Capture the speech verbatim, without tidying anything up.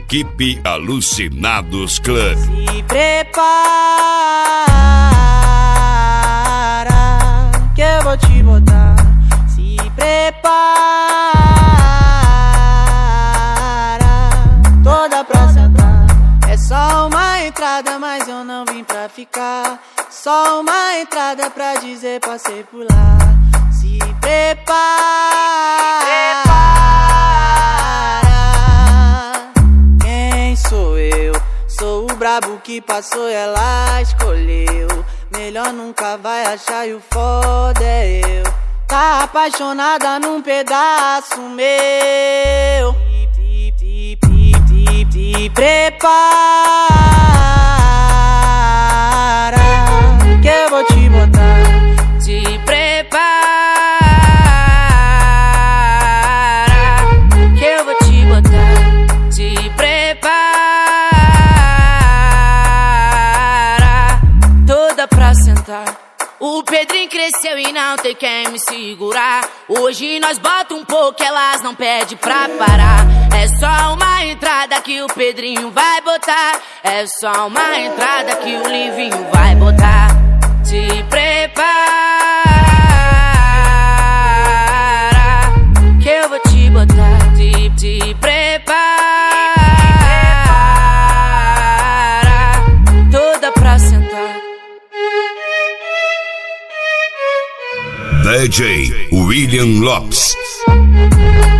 Equipe Alucinados Club. Se prepara que eu vou te botar. Se prepara toda pra sentar. É só uma entrada, mas eu não vim pra ficar. Só uma entrada pra dizer passei por lá. Se prepara. Quem sou eu? Sou o brabo que passou e ela escolheu. Melhor nunca vai achar e o foda é eu. Tá apaixonada num pedaço meu. Te, te, te, te, te prepara que eu vou te botar. Te prepara que eu vou te botar. Te prepara toda pra sentar. O Pedrinho cresceu e não tem quem me segurar. Hoje nós bota um pouco, elas não pedem pra parar. É só uma entrada que o Pedrinho vai botar. É só uma entrada que o Livinho vai botar. Te prepara que eu vou te botar. Te, te prepara toda pra sentar. D J William Lopes.